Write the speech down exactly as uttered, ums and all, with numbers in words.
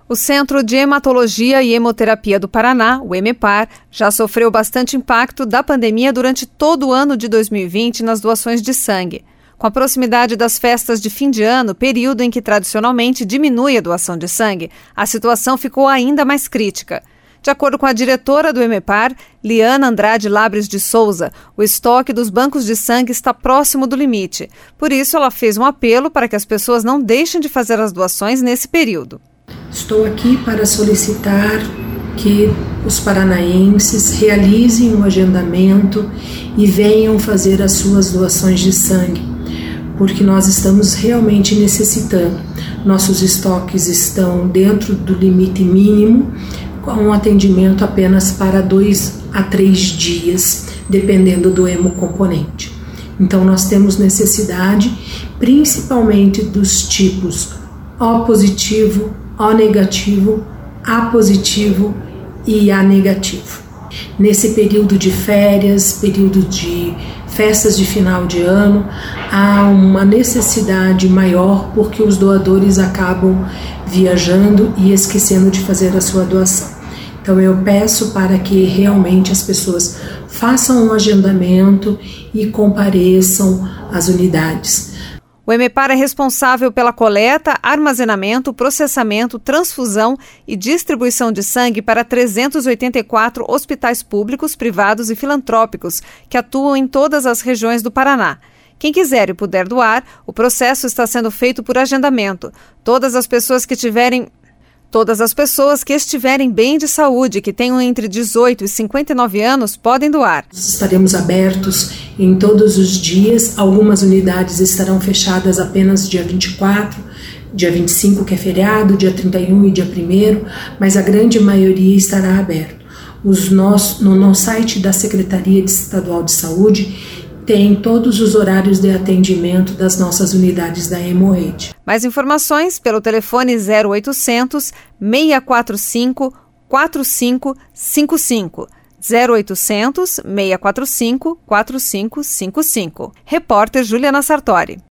O Centro de Hematologia e Hemoterapia do Paraná, o EMEPAR, já sofreu bastante impacto da pandemia durante todo o ano de dois mil e vinte nas doações de sangue. Com a proximidade das festas de fim de ano, período em que tradicionalmente diminui a doação de sangue, a situação ficou ainda mais crítica. De acordo com a diretora do EMEPAR, Liana Andrade Labres de Souza, o estoque dos bancos de sangue está próximo do limite. Por isso, ela fez um apelo para que as pessoas não deixem de fazer as doações nesse período. Estou aqui para solicitar que os paranaenses realizem um agendamento e venham fazer as suas doações de sangue, porque nós estamos realmente necessitando. Nossos estoques estão dentro do limite mínimo, com um atendimento apenas para dois a três dias, dependendo do hemocomponente. Então, nós temos necessidade, principalmente dos tipos O positivo, O negativo, A positivo e A negativo. Nesse período de férias, período de festas de final de ano, há uma necessidade maior porque os doadores acabam viajando e esquecendo de fazer a sua doação. Então eu peço para que realmente as pessoas façam um agendamento e compareçam às unidades. O EMEPAR é responsável pela coleta, armazenamento, processamento, transfusão e distribuição de sangue para trezentos e oitenta e quatro hospitais públicos, privados e filantrópicos que atuam em todas as regiões do Paraná. Quem quiser e puder doar, o processo está sendo feito por agendamento. Todas as pessoas que tiverem... Todas as pessoas que estiverem bem de saúde, que tenham entre dezoito e cinquenta e nove anos, podem doar. Estaremos abertos em todos os dias. Algumas unidades estarão fechadas apenas dia vinte e quatro, dia vinte e cinco, que é feriado, dia trinta e um e dia primeiro, mas a grande maioria estará aberto. Os nossos, no, no site da Secretaria Estadual de Saúde tem todos os horários de atendimento das nossas unidades da Hemorrede. Mais informações pelo telefone zero oitocentos, seis quatro cinco, quatro cinco cinco cinco. zero oitocentos, seis quatro cinco, quatro cinco cinco cinco. Repórter Juliana Sartori.